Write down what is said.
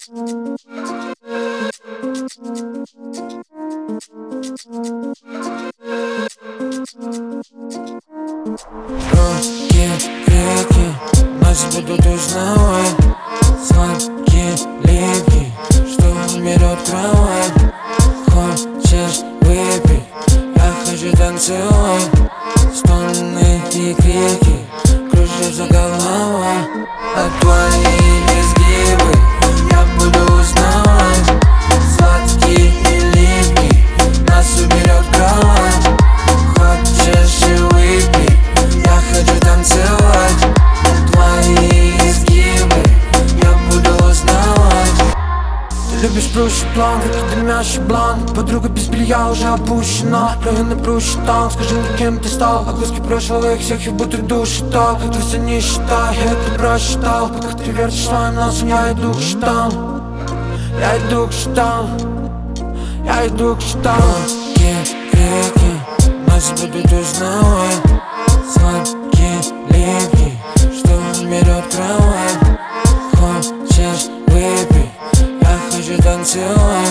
Руки, крики, нас будут узнавать. Звонки, липкий, что в мире открывает. Хочешь выпить, я хочу танцевать. Стоны и крики кружатся голова. А твои изгибы я буду узнавать. Сладкий и липкий, нас уберет кровать. Хочешь и выпей, я хочу танцевать. Твои изгибы я буду узнавать. Ты любишь плющий план, как дымящий блант. Подруга без белья уже опущена. Районы просчитал, скажи мне, кем ты стал. Отгрузки прошлого, их всех и будто души так. Ты все не считай, я это просчитал. Пока ты вертишь своим носом, я иду к счетам. Я иду к счетам. Я иду к счетам. Руки, крики, нас будут узнавать. Сладкий, липкий, что в мире открывает. Хочешь выпить, я хочу танцевать.